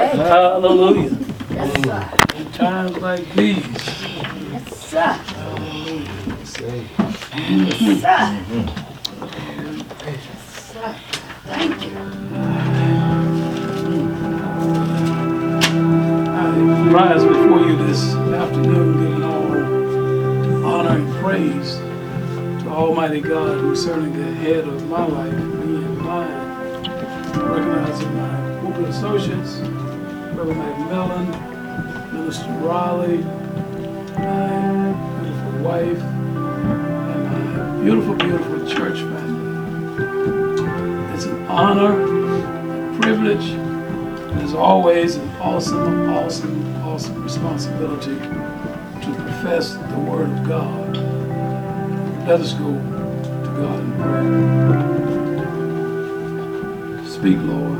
Hallelujah. Yes, sir. In times like these. Yes, sir. Hallelujah. Yes, sir. Yes, sir. Thank you. I rise before you this afternoon, giving all honor and praise to Almighty God, who's certainly the head of my life, me and mine. Recognizing my pulpit associates, Brother McMillan, Minister Raleigh, my beautiful wife, and my beautiful, beautiful church family. It's an honor, a privilege, and as always, an awesome, awesome, awesome responsibility to profess the Word of God. Let us go to God in prayer. Speak, Lord.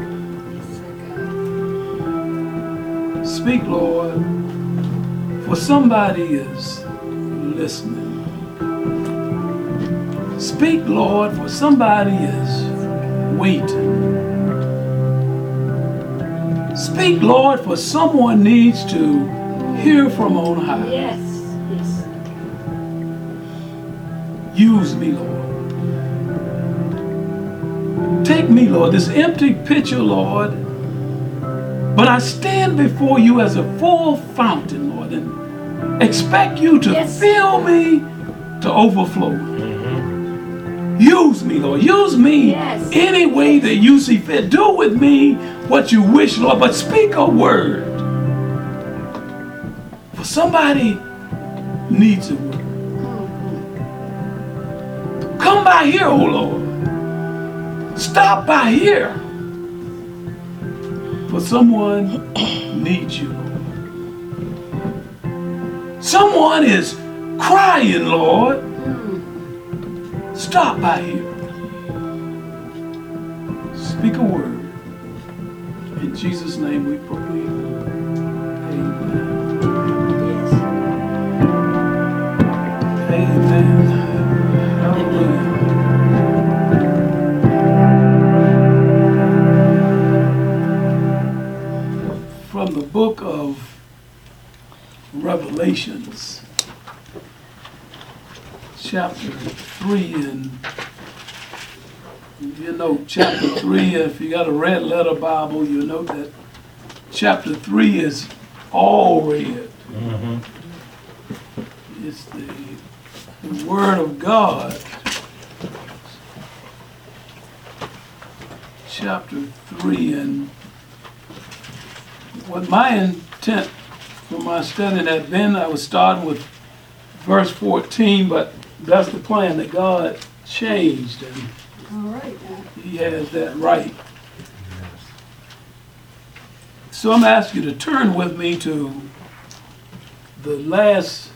Speak, Lord, for somebody is listening. Speak, Lord, for somebody is waiting. Speak, Lord, for someone needs to hear from on high. Yes. Yes. Use me, Lord. Take me, Lord, this empty pitcher, Lord, but I stand before you as a full fountain, Lord, and expect you to fill me to overflow. Use me, Lord. Use me any way that you see fit. Do with me what you wish, Lord, but speak a word. For somebody needs a word. Come by here, oh Lord. Stop by here. For someone needs you, Lord. Someone is crying, Lord. Stop by here. Speak a word. In Jesus' name we proclaim. Amen. Amen. Hallelujah. From the book of Revelations, chapter 3, and you know chapter 3, if you got a red letter Bible, you know that chapter 3 is all red. It's the Word of God. Chapter 3, and what my intent for my study had been, I was starting with verse 14, but that's the plan that God changed, and All right. He has that right. So I'm asking you to turn with me to the last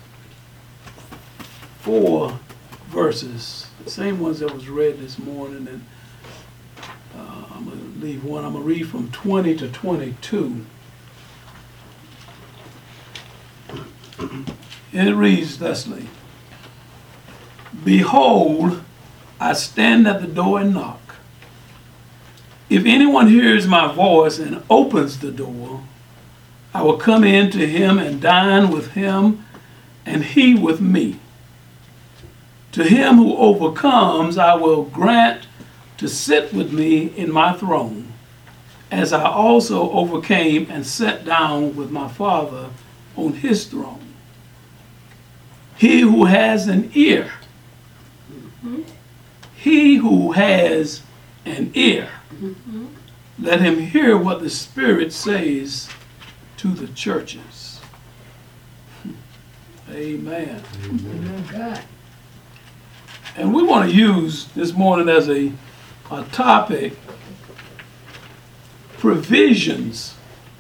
4 verses, the same ones that was read this morning, and I'm going to leave one. I'm going to read from 20 to 22. And it reads thusly: Behold, I stand at the door and knock. If anyone hears my voice and opens the door, I will come in to him and dine with him, and he with me. To him who overcomes, I will grant to sit with me in my throne, as I also overcame and sat down with my Father on his throne. He who has an ear, he who has an ear, let him hear what the Spirit says to the churches. Amen. Amen. God. And we want to use this morning as a topic, provisions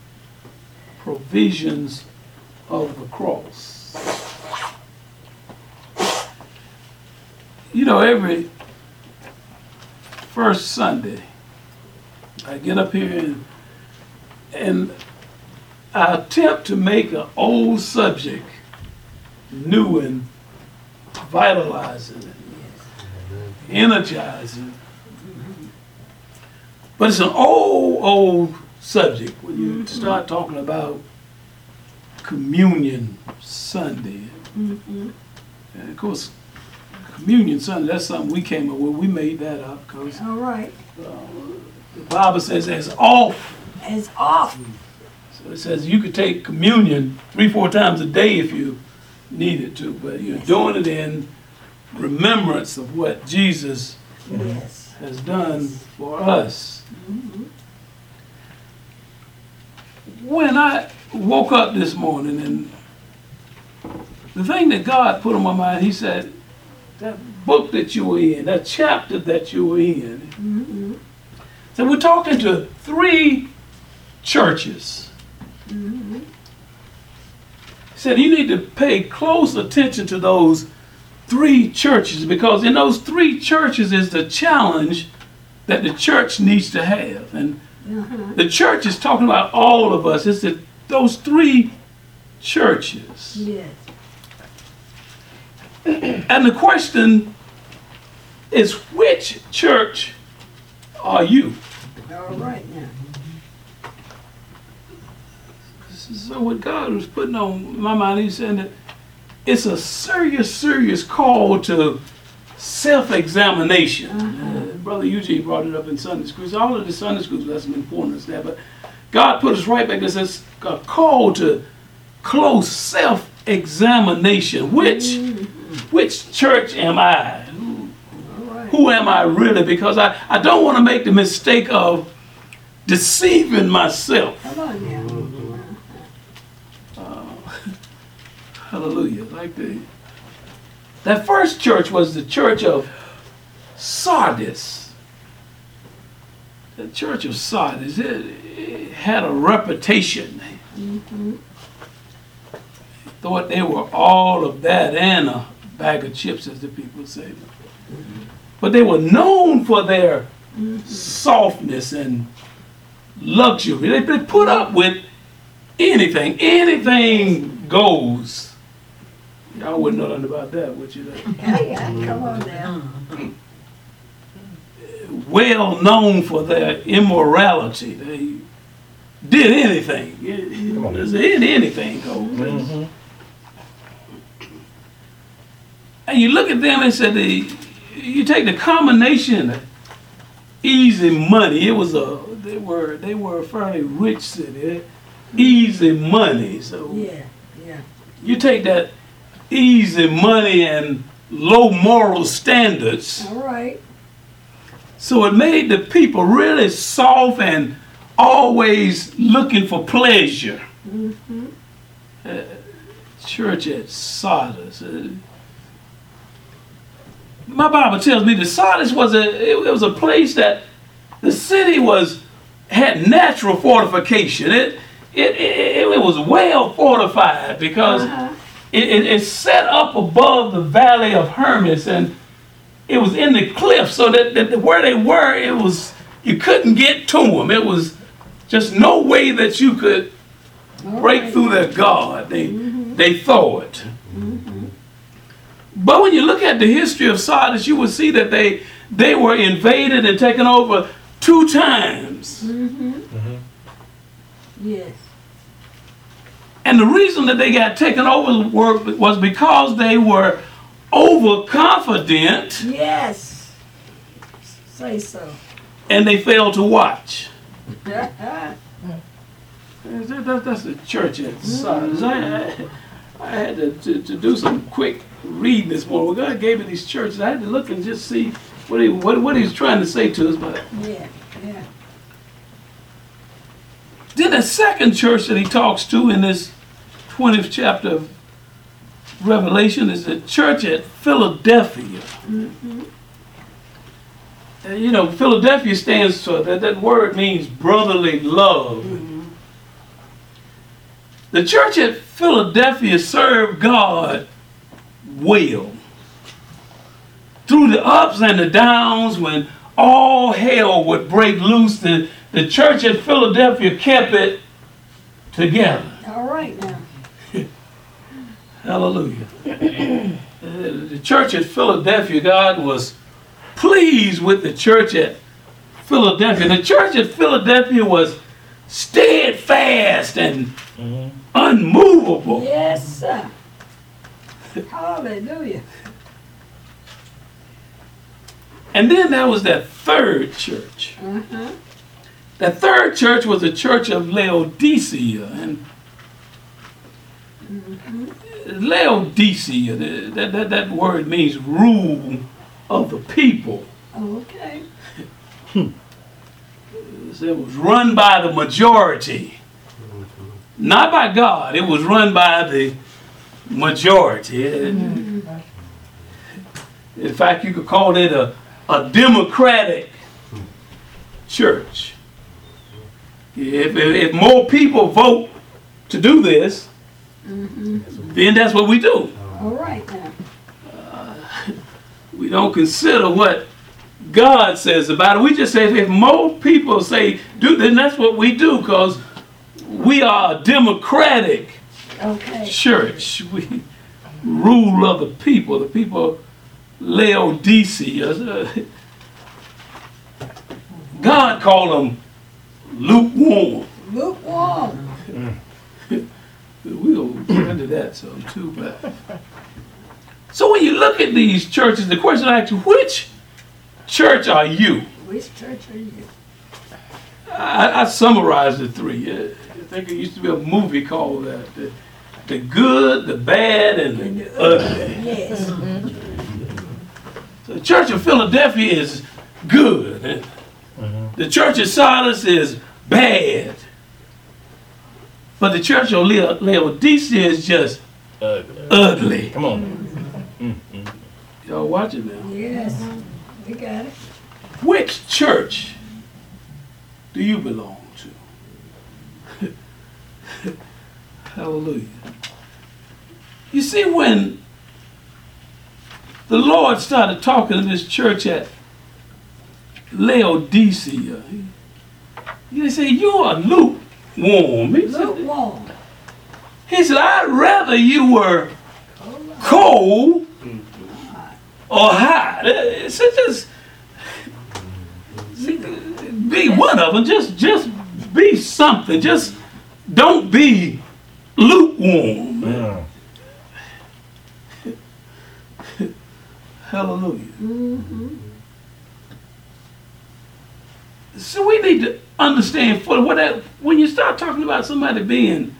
of the cross. You know, every first Sunday, I get up here and I attempt to make an old subject new and vitalizing and energizing. But it's an old subject when you start talking about Communion Sunday. And of course, Communion Sunday, that's something we came up with. We made that up because All right. the Bible says as oft. It's off. So it says you could take communion 3-4 times a day if you needed to, but you're doing it in remembrance of what Jesus Yes. has done for us. When I woke up this morning, and the thing that God put on my mind, he said, that book that you were in, that chapter that you were in, so we're talking to 3 churches. He said you need to pay close attention to those 3 churches, because in those 3 churches is the challenge that the church needs to have. And the church is talking about all of us. It's those 3 churches. Yes. And the question is, which church are you? All right now. So what God was putting on my mind, he's saying that it's a serious, serious call to self-examination. Brother Eugene brought it up in Sunday school. So all of the Sunday schools lesson important us there, but God put us right back. It says a call to close self-examination. Which church am I? Who am I really? Because I don't want to make the mistake of deceiving myself. Come on now. Hallelujah. That first church was the church of Sardis. The church of Sardis, it had a reputation. Thought they were all of that and a bag of chips, as the people say. But they were known for their softness and luxury. They put up with anything. Anything goes. Y'all wouldn't know nothing about that, would you? Yeah, come on now. Well known for their immorality. They did anything. Anything goes. And you look at them and say, you take the combination of easy money. They were a fairly rich city. Easy money. So Yeah. you take that easy money and low moral standards. All right. So it made the people really soft and always looking for pleasure. Church at Sardis. My Bible tells me that Sardis was a place that the city had natural fortification. It was well fortified because it's set up above the valley of Hermas, and it was in the cliff, so that where they were, you couldn't get to them. It was just no way that you could break through their guard. They thought. But when you look at the history of Sardis, you will see that they were invaded and taken over 2 times. Yes. And the reason that they got taken over was because they were overconfident. Yes. Say so. And they failed to watch. That's the church at Sardis. I had to do some quick reading this morning. Well, God gave me these churches. I had to look and just see what he was trying to say to us. But Yeah. then the second church that he talks to in this 20th chapter of Revelation is the church at Philadelphia. Philadelphia stands for, that word means brotherly love. The church at Philadelphia served God well. Through the ups and the downs, when all hell would break loose, the church at Philadelphia kept it together. All right now. Hallelujah. The church at Philadelphia, God was pleased with the church at Philadelphia. The church at Philadelphia was steadfast and unmovable. Yes, sir. Hallelujah. And then there was that third church. Uh-huh. That third church was the church of Laodicea. And Laodicea, that word means rule of the people. Okay. It was run by the majority. Not by God. It was run by the majority. In fact, you could call it a democratic church. If more people vote to do this, then that's what we do. All right now. We don't consider what God says about it. We just say if more people say do, then that's what we do, because we are a democratic church. We rule of the people. The people Laodicea. God called them lukewarm. Lukewarm. We'll get into that some too, but so when you look at these churches, the question I ask you, which church are you? Which church are you? I summarized the three. I think it used to be a movie called that. The good, the bad, and the ugly. Yes. So the Church of Philadelphia is good. The Church of Sardis is bad. But the Church of Laodicea is just ugly. Come on. Y'all watch it now. Yes. We got it. Which church do you belong to? Hallelujah. You see, when the Lord started talking to this church at Laodicea, he said, you are lukewarm. Lukewarm. He said, I'd rather you were cold or hot. It's just be one of them. Just be something. Just don't be lukewarm. Yeah. Hallelujah. So we need to understand fully when you start talking about somebody being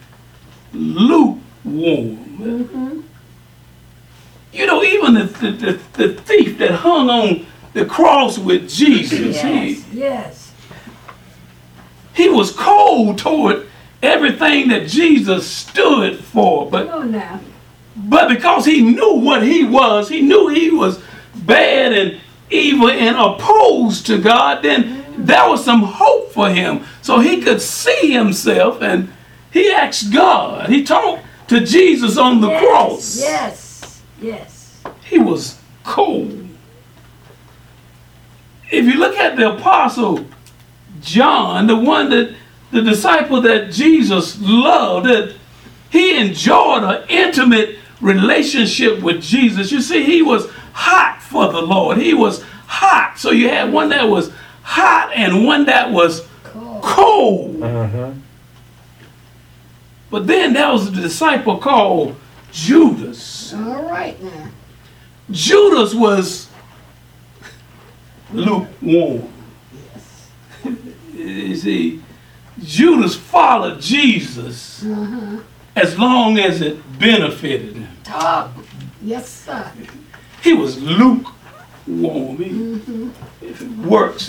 lukewarm. You know, even the thief that hung on the cross with Jesus, Yes. he was cold toward everything that Jesus stood for. Come on now. But because he knew what he was, he knew he was bad and evil and opposed to God, then there was some hope for him. So he could see himself, and he asked God. He talked to Jesus on the cross. Yes. He was cold. If you look at the apostle John, the disciple that Jesus loved, that he enjoyed an intimate relationship with Jesus. You see, he was hot for the Lord. He was hot. So you had one that was hot and one that was cold. But then there was a disciple called Judas. All right now. Judas was lukewarm. You see, Judas followed Jesus as long as it benefited him. Talk. Yes, sir. He was lukewarm. If it works.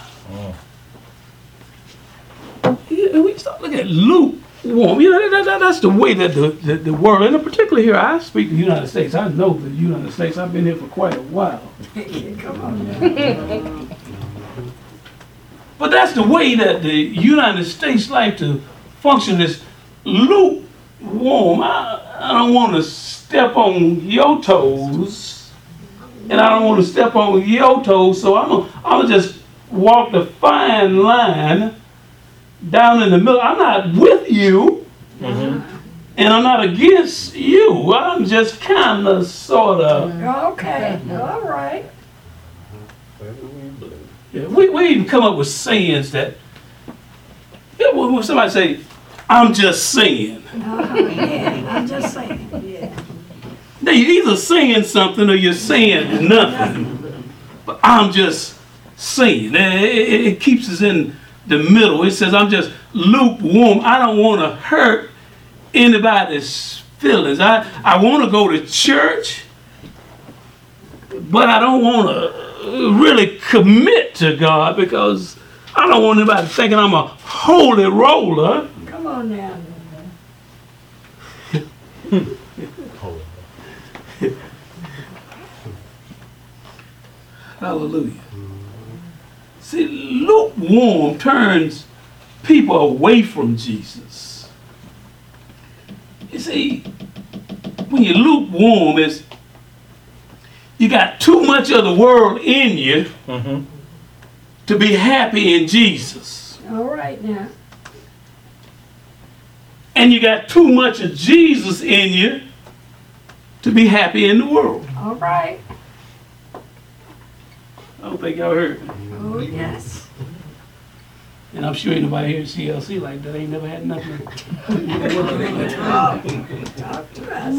We start looking at lukewarm. You know, that's the way that the world, and particularly here, I speak the United States. I know the United States. I've been here for quite a while. Come on now. But that's the way that the United States like to function, is lukewarm. I don't want to step on your toes, and I don't want to step on your toes, so I'm gonna just walk the fine line down in the middle. I'm not with you, and I'm not against you. I'm just kind of, sort of. Okay. All right. Yeah, we even come up with sayings that Yeah, when somebody say, I'm just saying. Yeah, I'm just saying. Yeah. Now you're either saying something or you're saying nothing. But I'm just saying. It keeps us in the middle. It says, I'm just lukewarm. I don't want to hurt anybody's feelings. I want to go to church, but I don't want to really commit to God because I don't want anybody thinking I'm a holy roller. Come on now. Hallelujah. See, lukewarm turns people away from Jesus. You see, when you're lukewarm, you got too much of the world in you to be happy in Jesus. All right now. And you got too much of Jesus in you to be happy in the world. All right. I don't think y'all heard me. Oh, yes. And I'm sure ain't nobody here at CLC like that. Ain't never had nothing. Talk to us.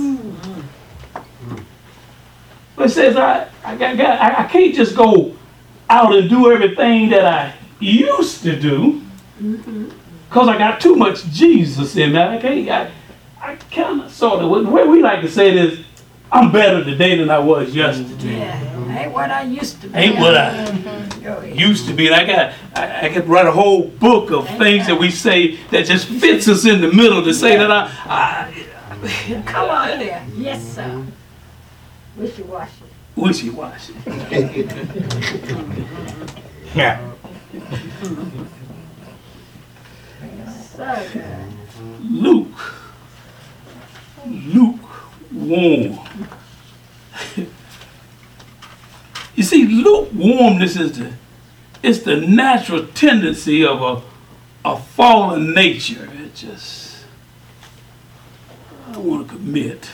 But it says I can't just go out and do everything that I used to do because I got too much Jesus in me. I kind of sort of, the way we like to say it is, I'm better today than I was yesterday. Yeah. Ain't what I used to be. Ain't what I Go ahead. used to be. And I could write a whole book of things that we say that just fits us in the middle to say that Come on there. Yes, sir. Wishy-washy. wishy-washy. Yeah. So good. Lukewarm. You see, lukewarmness is the natural tendency of a fallen nature. It just, I don't want to commit.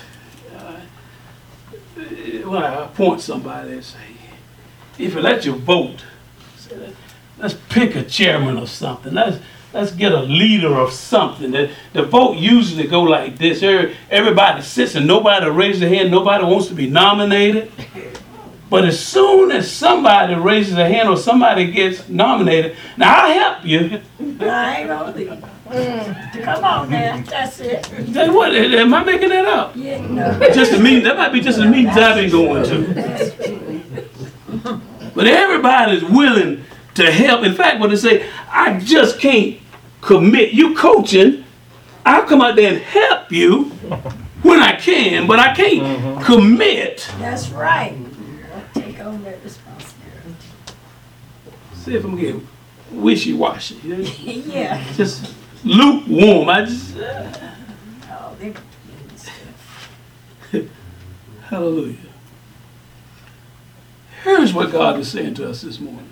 When I appoint somebody, they say, if you let your vote, let's pick a chairman or something. Let's get a leader of something. The vote usually go like this. Everybody sits and nobody raises their hand. Nobody wants to be nominated. But as soon as somebody raises their hand or somebody gets nominated, now I'll help you. I ain't gonna leave. Come on now. That's it. Then what? Am I making that up? Yeah, no. That might be just the meetings I've been going to. But everybody's willing to help. In fact, when they say, I just can't commit. You coaching, I'll come out there and help you when I can, but I can't commit. That's right. Take on that responsibility. See if I'm getting wishy-washy. Yeah. Just lukewarm. Oh, they Hallelujah. Here's what God is saying to us this morning.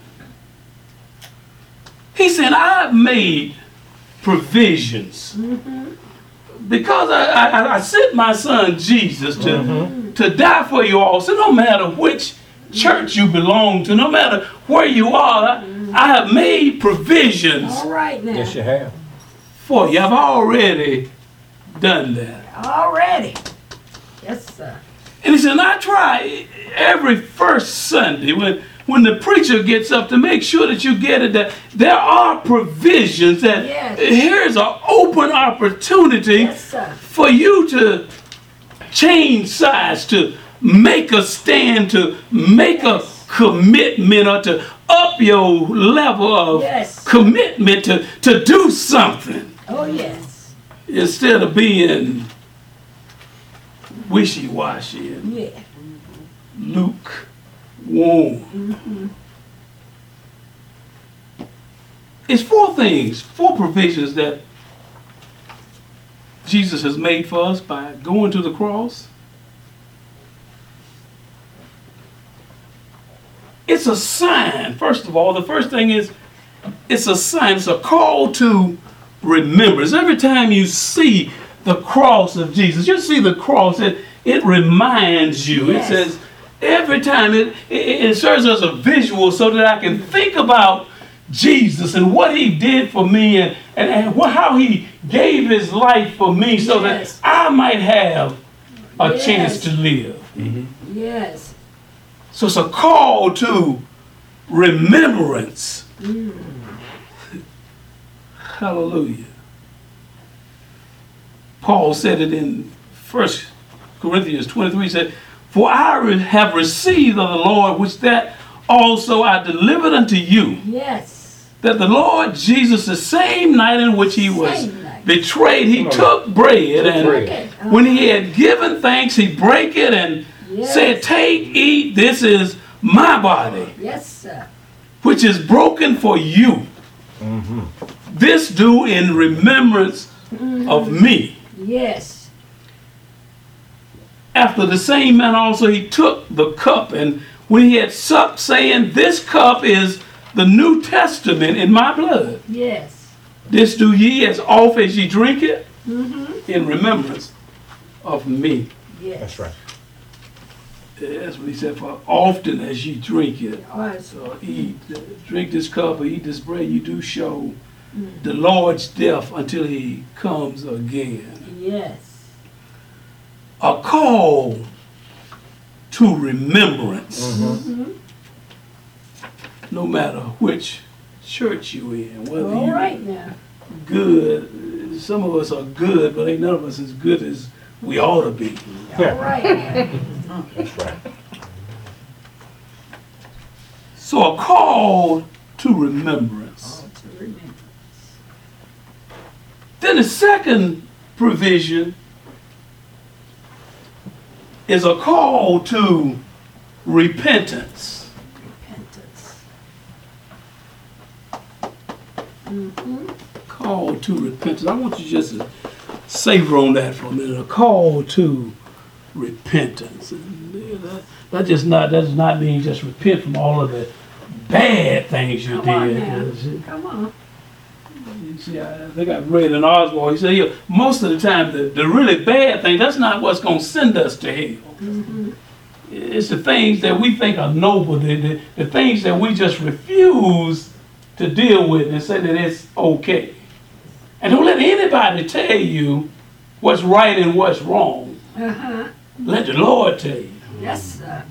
He said, I've made provisions. Because I sent my son Jesus to die for you all. So no matter which church you belong to, no matter where you are, I have made provisions all right now. Yes, you have. for you. I've already done that. Already. Yes, sir. And he said, I try every first Sunday when the preacher gets up to make sure that you get it, that there are provisions, that here's an open opportunity for you to change sides, to make a stand, to make a commitment, or to up your level of commitment to do something. Oh, yes. Instead of being wishy-washy and lukewarm. It's four provisions that Jesus has made for us by going to the cross. It's a sign. First of all, the first thing is it's a sign. It's a call to remembrance. Every time you see the cross of Jesus, you see the cross, it reminds you. It says every time it serves as a visual so that I can think about Jesus and what he did for me and how he gave his life for me so Yes. that I might have a Yes. chance to live. Yes. So it's a call to remembrance. Hallelujah. Paul said it in 1 Corinthians 23, he said, "For I have received of the Lord, which that also I delivered unto you, Yes. that the Lord Jesus, the same night in which he was Same night. betrayed, he took bread, and Okay. when he had given thanks, he brake it and Yes. said, Take, eat, this is my body, Yes, sir. which is broken for you. This do in remembrance of me. Yes. After the same manner also he took the cup, and when he had supped, saying, This cup is the New Testament in my blood. Yes. This do ye as oft as ye drink it in remembrance of me. Yes. That's right. That's what he said, for often as ye drink it. Yes. So eat, drink this cup or eat this bread, you do show the Lord's death until he comes again. Yes. A call to remembrance. No matter which church you in, whether All you right now. good, some of us are good, but ain't none of us as good as we ought to be. All right now. That's right. So a call to remembrance. All to remember. Then the second provision is a call to repentance. Repentance. Call to repentance. I want you just to savor on that for a minute. A call to repentance. And that does not mean just repent from all of the bad things you Come on did. now. Come on. You see, I think I read in Oswald, he said, most of the time, the really bad thing, that's not what's going to send us to hell. It's the things that we think are noble, the things that we just refuse to deal with and say that it's okay. And don't let anybody tell you what's right and what's wrong. Uh-huh. Let the Lord tell you. Yes, sir.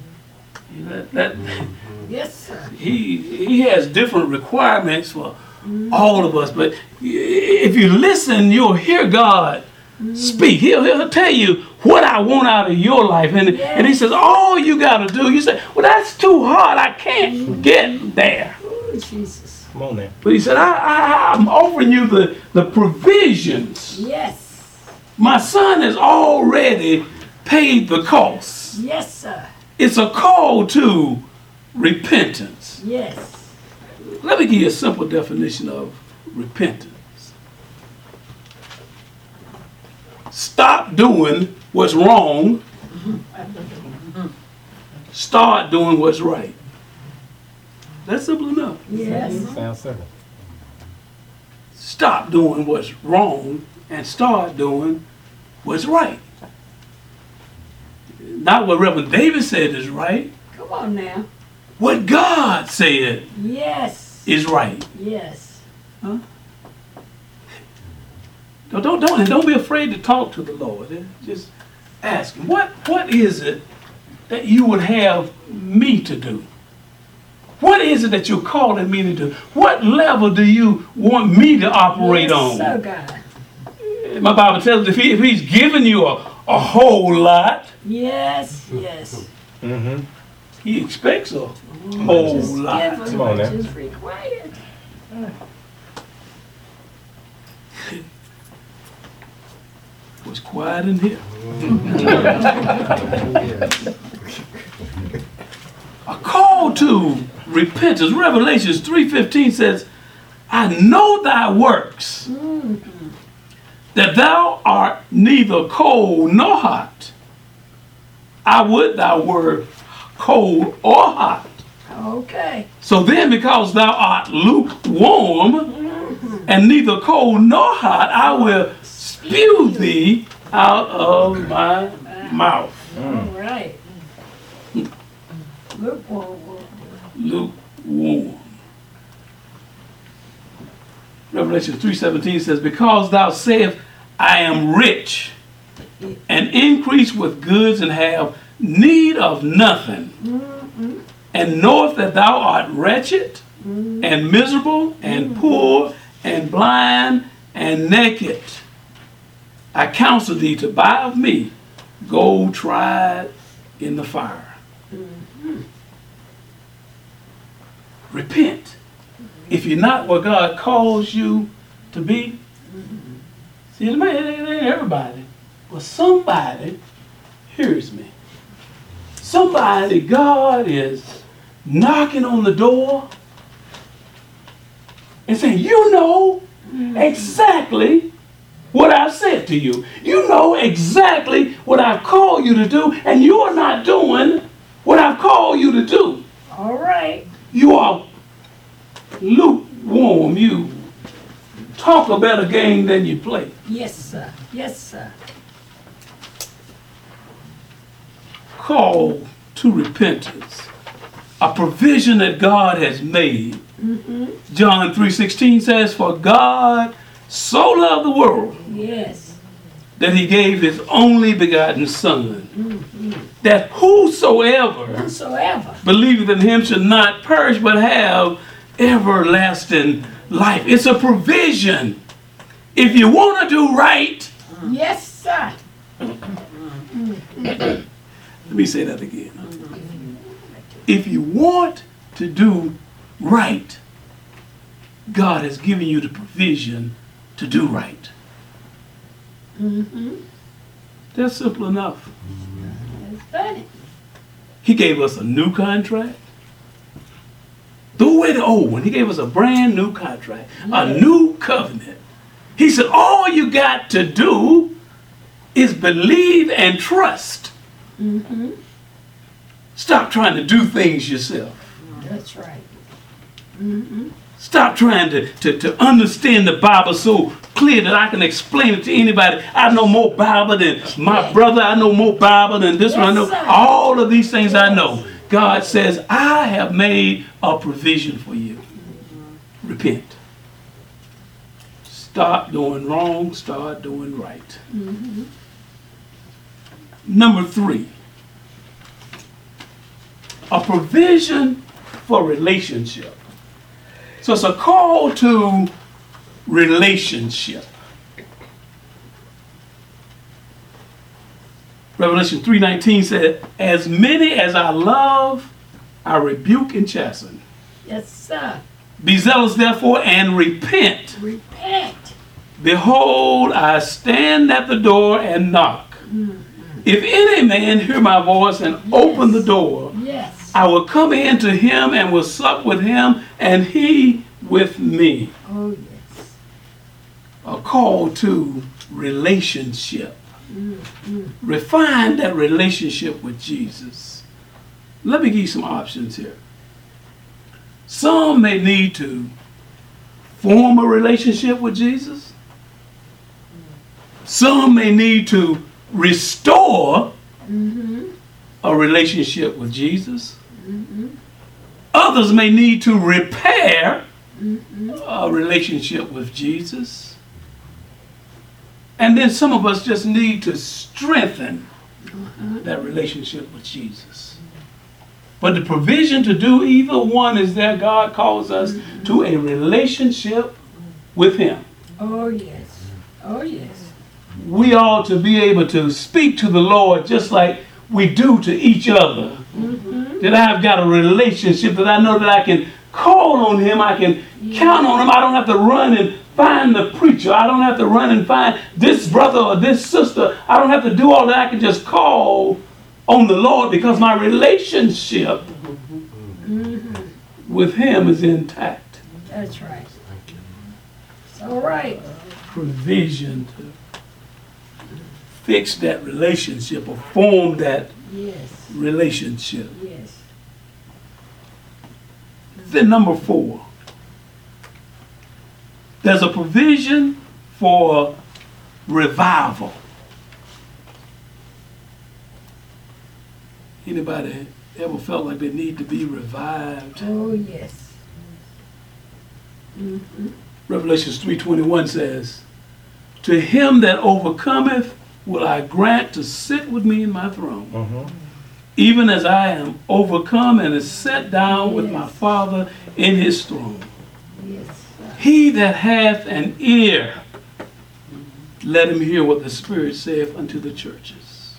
Yes, sir. He has different requirements for all of us, but if you listen, you'll hear God speak. He'll tell you what I want out of your life, and he says, all you got to do, you say, well, that's too hard, I can't get there. Oh, Jesus. Come on now. But he said, I'm offering you the provisions. Yes. My son has already paid the cost. Yes, sir. It's a call to repentance. Yes. Let me give you a simple definition of repentance. Stop doing what's wrong. Start doing what's right. That's simple enough. Yes. Sounds simple. Stop doing what's wrong and start doing what's right. Not what Reverend David said is right. Come on now. What God said Yes. is right. Yes. Don't be afraid to talk to the Lord. Just ask him, what is it that you would have me to do? What is it that you're calling me to do? What level do you want me to operate Yes, on? sir, God. My Bible tells us if he's giving you a whole lot, Yes. Yes. he expects a whole Just lot. give us Come on what now. is required. It was quiet in here. A call to repentance. Revelations 3:15 says, I know thy works, that thou art neither cold nor hot. I would thou wert cold or hot. Okay. So then, because thou art lukewarm and neither cold nor hot, I will spew thee out of my mouth. All right. Lukewarm. Lukewarm. Revelation 3:17 says, because thou sayest, I am rich, and increase with goods, and have need of nothing, and knowest that thou art wretched, and miserable, and poor, and blind, and naked. I counsel thee to buy of me gold tried in the fire. Repent. If you're not what God calls you to be, see, it ain't everybody, but somebody hears me. Somebody, God is knocking on the door and saying, you know exactly what I've said to you. You know exactly what I've called you to do, and you are not doing what I've called you to do. All right. You are lukewarm. You talk a better game than you play. Yes, sir. Yes, sir. Call to repentance, a provision that God has made. John 3:16 says, for God so loved the world Yes. that he gave his only begotten Son, that whosoever believeth in him should not perish but have everlasting life. It's a provision. If you want to do right, Yes, sir. let me say that again. If you want to do right, God has given you the provision to do right. That's simple enough. That's funny. He gave us a new contract. Threw away the old one. He gave us a brand new contract, a new covenant. He said, all you got to do is believe and trust. Stop trying to do things yourself. That's right. Stop trying to understand the Bible so clear that I can explain it to anybody. I know more Bible than my brother. I know more Bible than this one. I know all of these things I know. God says, I have made a provision for you. Repent. Stop doing wrong. Start doing right. Number 3. A provision for relationship. So it's a call to relationship. Revelation 3:19 said, as many as I love, I rebuke and chasten. Yes, sir. Be zealous therefore and repent. Repent. Behold, I stand at the door and knock. If any man hear my voice and open the door, Yes. I will come in to him and will sup with him and he with me. Oh, yes. A call to relationship. Refine that relationship with Jesus. Let me give you some options here. Some may need to form a relationship with Jesus. Some may need to restore a relationship with Jesus. Others may need to repair a relationship with Jesus. And then some of us just need to strengthen that relationship with Jesus. But the provision to do either one is that God calls us to a relationship with him. Oh, yes. Oh, yes. We ought to be able to speak to the Lord just like we do to each other. That I've got a relationship, that I know that I can call on him, I can count on him. I don't have to run and find the preacher. I don't have to run and find this brother or this sister. I don't have to do all that. I can just call on the Lord because my relationship with him is intact. That's right. It's all right. Provision to fix that relationship or form that Yes. relationship. Yes. Then number 4, there's a provision for revival. Anybody ever felt like they need to be revived? Oh, yes. Revelation 3:21 says, to him that overcometh will I grant to sit with me in my throne, even as I am overcome and is set down with my Father in his throne. Yes. He that hath an ear, let him hear what the Spirit saith unto the churches.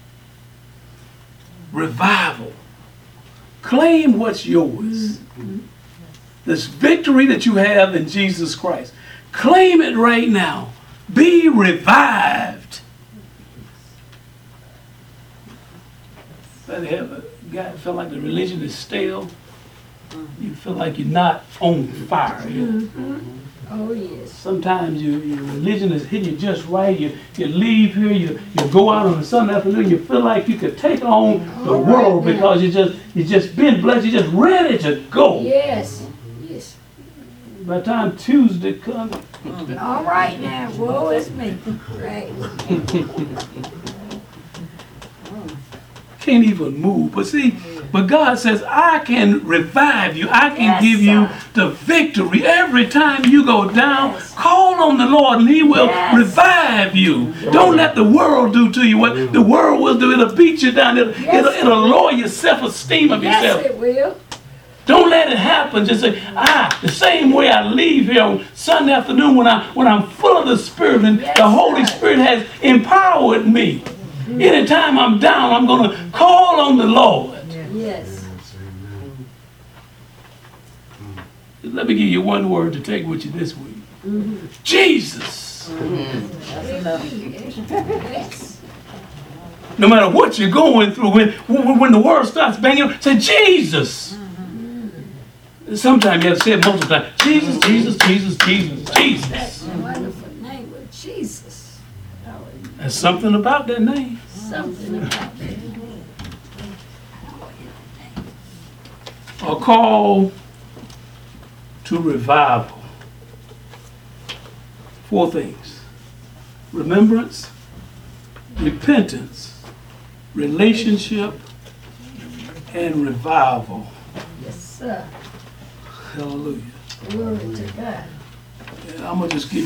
Revival. Claim what's yours. This victory that you have in Jesus Christ. Claim it right now. Be revived. But have a guy feel like the religion is stale. You feel like you're not on fire. Oh, yes. Sometimes your religion is hitting you just right. You leave here, you go out on a Sunday afternoon, you feel like you could take on the world because you just been blessed, you're just ready to go. Yes. Yes. By the time Tuesday comes, All right now. Woe is me. Right. can't even move. But God says, I can revive you. I can Yes, give you sir. the victory. Every time you go down, Yes. call on the Lord and he will Yes. revive you. Don't let the world do to you what the world will do. It'll beat you down. It'll lower your self-esteem of Yes, yourself. it will. Don't let it happen. Just say, the same way I leave here on Sunday afternoon when I'm full of the Spirit and Yes, the Holy sir. Spirit has empowered me. Anytime I'm down, I'm going to call on the Lord. Yes. Let me give you one word to take with you this week. Jesus. Yes. No matter what you're going through, when the world starts banging, say Jesus. Sometimes you have to say it multiple times. Jesus, Jesus, Jesus, Jesus, Jesus. That's the wonderful name of Jesus. There's something about that name. Something about that. A call to revival. 4 things. Remembrance, repentance, relationship, and revival. Yes, sir. Hallelujah. Glory to God. And I'm going to just give